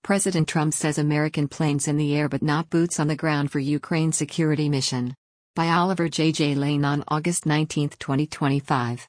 President Trump says American planes in the air but not boots on the ground for Ukraine security mission. By Oliver J. Lane on August 19, 2025.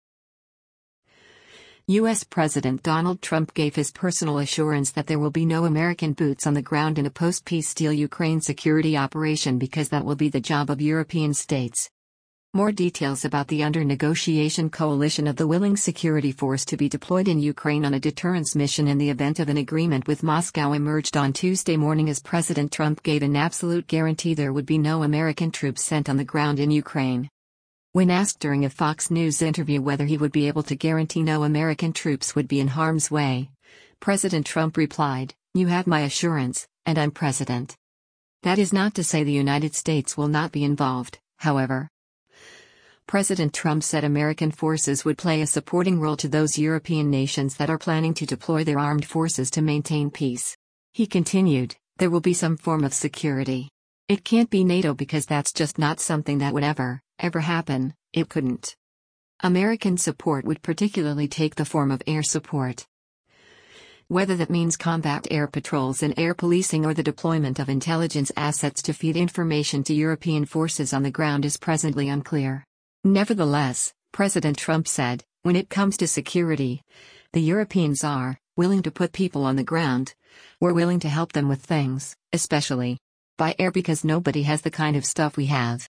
U.S. President Donald Trump gave his personal assurance that there will be no American boots on the ground in a post-peace steel Ukraine security operation because that will be the job of European states. More details about the under-negotiation coalition of the willing security force to be deployed in Ukraine on a deterrence mission in the event of an agreement with Moscow emerged on Tuesday morning as President Trump gave an absolute guarantee there would be no American troops sent on the ground in Ukraine. When asked during a Fox News interview whether he would be able to guarantee no American troops would be in harm's way, President Trump replied, "You have my assurance, and I'm president." That is not to say the United States will not be involved, however. President Trump said American forces would play a supporting role to those European nations that are planning to deploy their armed forces to maintain peace. He continued, "There will be some form of security. It can't be NATO because that's just not something that would ever happen, it couldn't. American support would particularly take the form of air support. Whether that means combat air patrols and air policing or the deployment of intelligence assets to feed information to European forces on the ground is presently unclear." Nevertheless, President Trump said, when it comes to security, the Europeans are willing to put people on the ground. We're willing to help them with things, especially by air because nobody has the kind of stuff we have.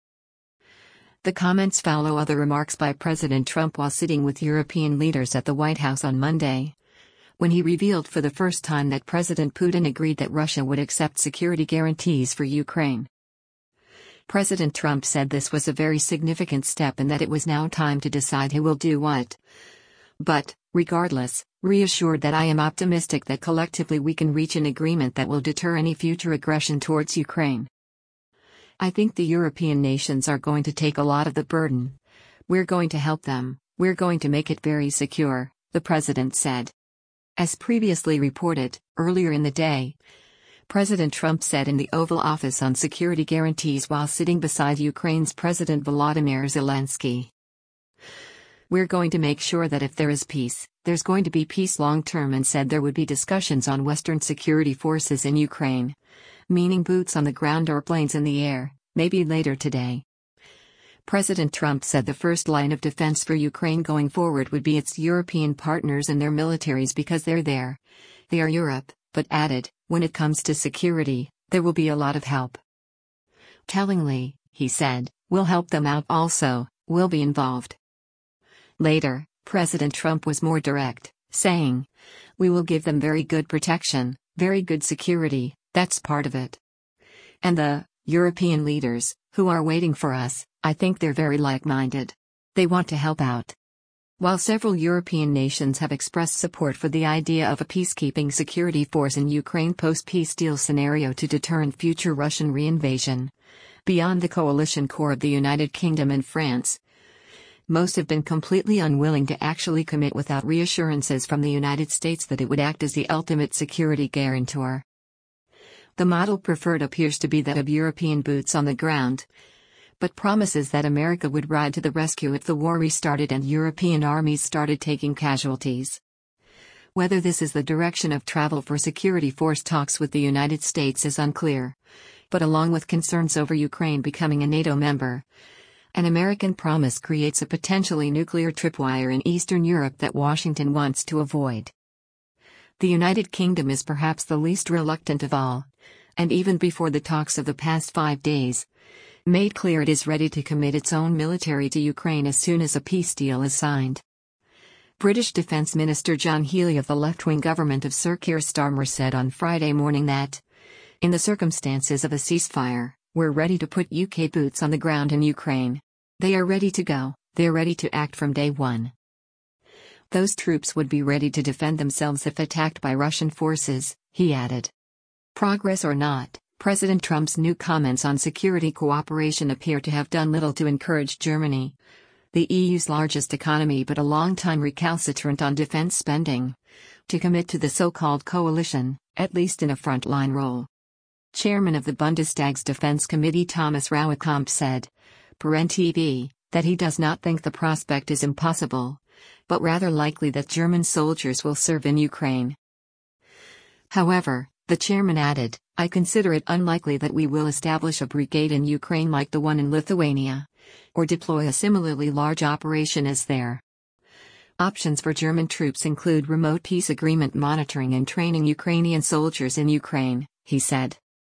The comments follow other remarks by President Trump while sitting with European leaders at the White House on Monday, when he revealed for the first time that President Putin agreed that Russia would accept security guarantees for Ukraine. President Trump said this was a very significant step and that it was now time to decide who will do what. But, regardless, reassured that I am optimistic that collectively we can reach an agreement that will deter any future aggression towards Ukraine. I think the European nations are going to take a lot of the burden. We're going to help them, we're going to make it very secure, the president said. As previously reported, earlier in the day, President Trump said in the Oval Office on security guarantees while sitting beside Ukraine's President Volodymyr Zelensky. "We're going to make sure that if there is peace, there's going to be peace long-term," and said there would be discussions on Western security forces in Ukraine, meaning boots on the ground or planes in the air, maybe later today. President Trump said the first line of defense for Ukraine going forward would be its European partners and their militaries because they're there. They are Europe, but added, when it comes to security, there will be a lot of help. Tellingly, he said, we'll help them out also, we'll be involved. Later, President Trump was more direct, saying, "We will give them very good protection, very good security, that's part of it. And the European leaders, who are waiting for us, I think they're very like-minded. They want to help out." While several European nations have expressed support for the idea of a peacekeeping security force in Ukraine post-peace deal scenario to deter future Russian reinvasion, beyond the coalition core of the United Kingdom and France, most have been completely unwilling to actually commit without reassurances from the United States that it would act as the ultimate security guarantor. The model preferred appears to be that of European boots on the ground, but promises that America would ride to the rescue if the war restarted and European armies started taking casualties. Whether this is the direction of travel for security force talks with the United States is unclear, but along with concerns over Ukraine becoming a NATO member, an American promise creates a potentially nuclear tripwire in Eastern Europe that Washington wants to avoid. The United Kingdom is perhaps the least reluctant of all, and even before the talks of the past 5 days, made clear it is ready to commit its own military to Ukraine as soon as a peace deal is signed. British Defence Minister John Healey of the left-wing government of Sir Keir Starmer said on Friday morning that, in the circumstances of a ceasefire, we're ready to put UK boots on the ground in Ukraine. They are ready to go, they're ready to act from day one. Those troops would be ready to defend themselves if attacked by Russian forces, he added. Progress or not, President Trump's new comments on security cooperation appear to have done little to encourage Germany, the EU's largest economy but a long-time recalcitrant on defense spending, to commit to the so-called coalition, at least in a front-line role. Chairman of the Bundestag's Defense Committee Thomas Rauekamp said, per NTV, that he does not think the prospect is impossible, but rather likely that German soldiers will serve in Ukraine. However, The chairman added, "I consider it unlikely that we will establish a brigade in Ukraine like the one in Lithuania, or deploy a similarly large operation as there. Options for German troops include remote peace agreement monitoring and training Ukrainian soldiers in Ukraine," he said.